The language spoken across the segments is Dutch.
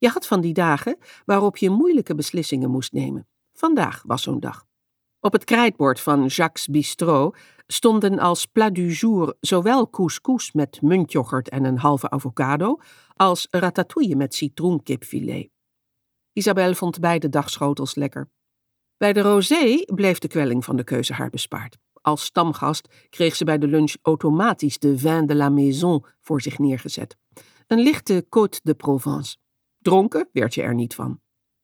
Je had van die dagen waarop je moeilijke beslissingen moest nemen. Vandaag was zo'n dag. Op het krijtbord van Jacques' Bistrot stonden als plat du jour zowel couscous met muntyoghurt en een halve avocado als ratatouille met citroenkipfilet. Isabelle vond beide dagschotels lekker. Bij de rosé bleef de kwelling van de keuze haar bespaard. Als stamgast kreeg ze bij de lunch automatisch de vin de la maison voor zich neergezet. Een lichte Côte de Provence. Dronken werd je er niet van.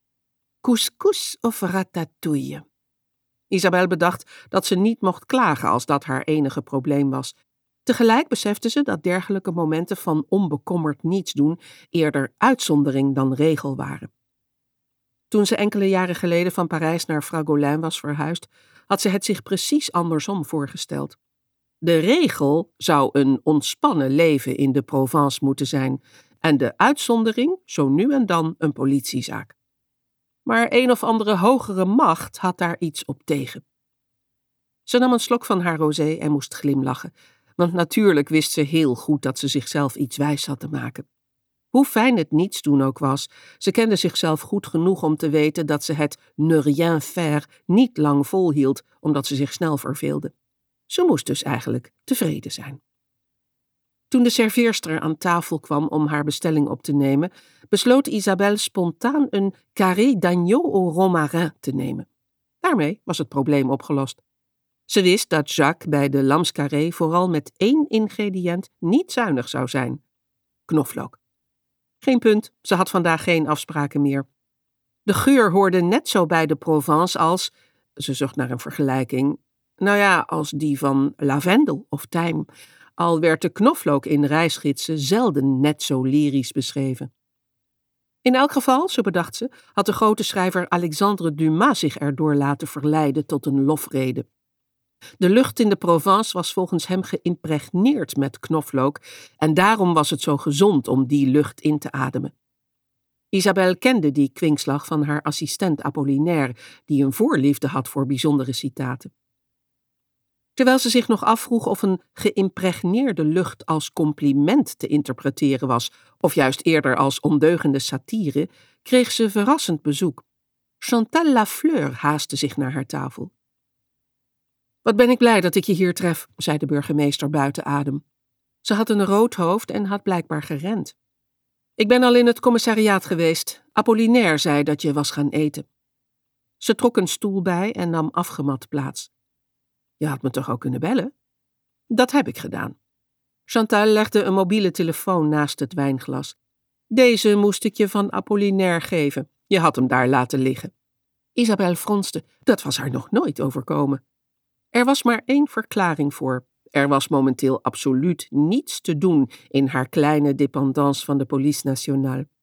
Couscous of ratatouille? Isabelle bedacht dat ze niet mocht klagen als dat haar enige probleem was. Tegelijk besefte ze dat dergelijke momenten van onbekommerd niets doen eerder uitzondering dan regel waren. Toen ze enkele jaren geleden van Parijs naar Fragolin was verhuisd, had ze het zich precies andersom voorgesteld. De regel zou een ontspannen leven in de Provence moeten zijn en de uitzondering zo nu en dan een politiezaak. Maar een of andere hogere macht had daar iets op tegen. Ze nam een slok van haar rosé en moest glimlachen, want natuurlijk wist ze heel goed dat ze zichzelf iets wijs had te maken. Hoe fijn het niets doen ook was, ze kende zichzelf goed genoeg om te weten dat ze het ne rien faire niet lang volhield, omdat ze zich snel verveelde. Ze moest dus eigenlijk tevreden zijn. Toen de serveerster aan tafel kwam om haar bestelling op te nemen, besloot Isabelle spontaan een carré d'agneau au romarin te nemen. Daarmee was het probleem opgelost. Ze wist dat Jacques bij de lamscarré vooral met 1 ingrediënt niet zuinig zou zijn: knoflook. Geen punt, ze had vandaag geen afspraken meer. De geur hoorde net zo bij de Provence als, ze zocht naar een vergelijking, als die van lavendel of tijm, al werd de knoflook in reisgidsen zelden net zo lyrisch beschreven. In elk geval, zo bedacht ze, had de grote schrijver Alexandre Dumas zich erdoor laten verleiden tot een lofrede. De lucht in de Provence was volgens hem geïmpregneerd met knoflook en daarom was het zo gezond om die lucht in te ademen. Isabelle kende die kwinkslag van haar assistent Apollinaire, die een voorliefde had voor bijzondere citaten. Terwijl ze zich nog afvroeg of een geïmpregneerde lucht als compliment te interpreteren was, of juist eerder als ondeugende satire, kreeg ze verrassend bezoek. Chantal Lafleur haastte zich naar haar tafel. Wat ben ik blij dat ik je hier tref, zei de burgemeester buiten adem. Ze had een rood hoofd en had blijkbaar gerend. Ik ben al in het commissariaat geweest. Apollinaire zei dat je was gaan eten. Ze trok een stoel bij en nam afgemat plaats. Je had me toch ook kunnen bellen? Dat heb ik gedaan. Chantal legde een mobiele telefoon naast het wijnglas. Deze moest ik je van Apollinaire geven. Je had hem daar laten liggen. Isabelle fronste. Dat was haar nog nooit overkomen. Er was maar 1 verklaring voor. Er was momenteel absoluut niets te doen in haar kleine dépendance van de Police Nationale.